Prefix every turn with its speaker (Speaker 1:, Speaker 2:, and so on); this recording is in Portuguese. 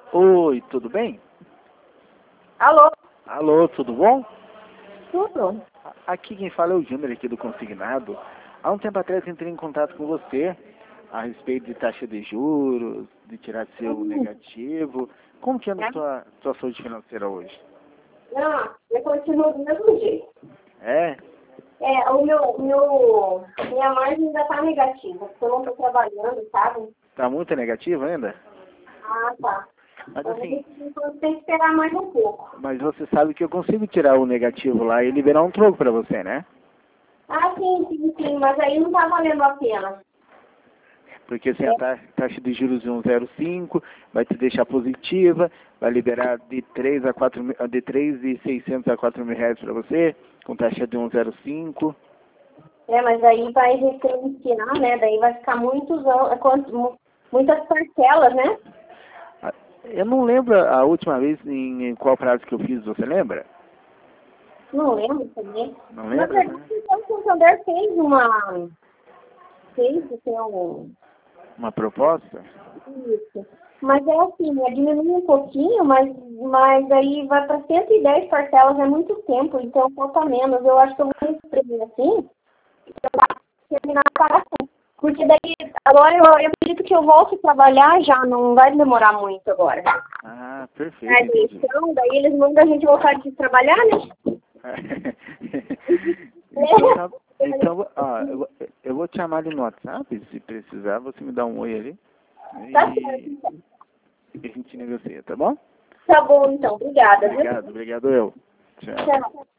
Speaker 1: Oi, tudo bem?
Speaker 2: Alô?
Speaker 1: Alô, tudo bom?
Speaker 2: Tudo?
Speaker 1: Aqui quem fala é o Júnior aqui do Consignado. Há um tempo atrás entrei em contato com você a respeito de taxa de juros, de tirar seu negativo. Como que anda a sua saúde financeira hoje?
Speaker 2: Não, eu continuo do mesmo jeito.
Speaker 1: É?
Speaker 2: Minha margem ainda tá negativa, porque eu não tô trabalhando, sabe?
Speaker 1: Tá muito negativo ainda?
Speaker 2: Ah, tá.
Speaker 1: Mas
Speaker 2: Então,
Speaker 1: assim,
Speaker 2: tem que esperar mais um pouco.
Speaker 1: mas você sabe que eu consigo tirar o negativo lá e liberar um troco pra você, né?
Speaker 2: Ah, sim, mas aí não tá valendo a pena.
Speaker 1: Porque assim, a taxa de juros de 1,05 vai te deixar positiva, vai liberar de 3 a 4 mil, de 3.600 a 4 mil reais para você, com taxa de 1,05.
Speaker 2: Mas aí vai referenciar, né? Daí vai ficar muitas parcelas, né?
Speaker 1: Eu não lembro a última vez em qual prazo que eu fiz, você lembra?
Speaker 2: Não lembro também.
Speaker 1: Não
Speaker 2: Na
Speaker 1: lembra,
Speaker 2: verdade,
Speaker 1: né?
Speaker 2: então, o Santander fez o seu.
Speaker 1: Uma proposta?
Speaker 2: Isso. Mas é assim, diminui um pouquinho, mas aí vai para 110 parcelas, é muito tempo, então falta menos. Eu acho que eu vou escrever assim, terminar a paração. Porque daí, agora eu acredito que eu volto a trabalhar já, não vai demorar muito agora.
Speaker 1: Ah, perfeito,
Speaker 2: Mas
Speaker 1: entendi.
Speaker 2: então, daí eles mandam a gente voltar de trabalhar, né?
Speaker 1: Então, tá, então eu vou te chamar ali no WhatsApp, se precisar, você me dá um oi ali.
Speaker 2: Tá certo, então.
Speaker 1: E a gente negocia, tá bom?
Speaker 2: Tá bom, então. Obrigada, viu?
Speaker 1: Obrigado eu. Tchau.
Speaker 2: Tchau.